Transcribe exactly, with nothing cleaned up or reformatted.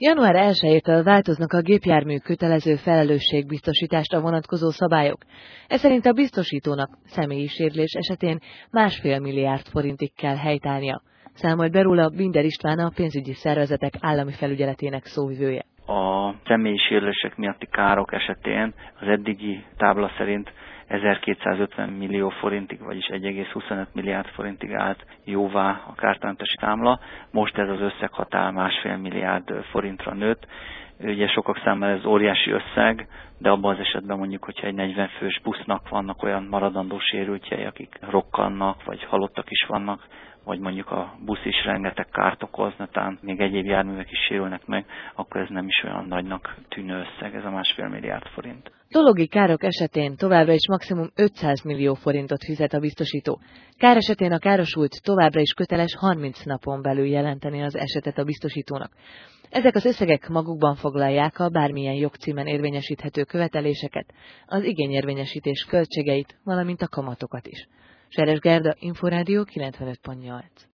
január elsejétől változnak a gépjármű kötelező felelősségbiztosításra vonatkozó szabályok. Ez szerint a biztosítónak személyi sérülés esetén másfél milliárd forintig kell helytállnia. Számolt be róla Binder István, a pénzügyi szervezetek állami felügyeletének szóvivője. A személyi sérülések miatti károk esetén az eddigi tábla szerint ezerkétszázötven millió forintig, vagyis egy egész huszonöt milliárd forintig állt jóvá a kártalanítási számla. Most ez az összeghatár másfél milliárd forintra nőtt. Ugye sokak számára ez óriási összeg, de abban az esetben mondjuk, hogyha egy negyven fős busznak vannak olyan maradandó sérültjei, akik rokkannak, vagy halottak is vannak, vagy mondjuk a busz is rengeteg kárt okoz, netán még egyéb járművek is sérülnek meg, akkor ez nem is olyan nagynak tűnő összeg, ez a másfél milliárd forint. Dologi károk esetén továbbra is maximum ötszáz millió forintot fizet a biztosító. Kár esetén a károsult továbbra is köteles harminc napon belül jelenteni az esetet a biztosítónak. Ezek az összegek magukban foglalják a bármilyen jogcímen érvényesíthető követeléseket, az igényérvényesítés költségeit, valamint a kamatokat is. Seres Gerda, Inforádió kilencvenöt pont nyolc.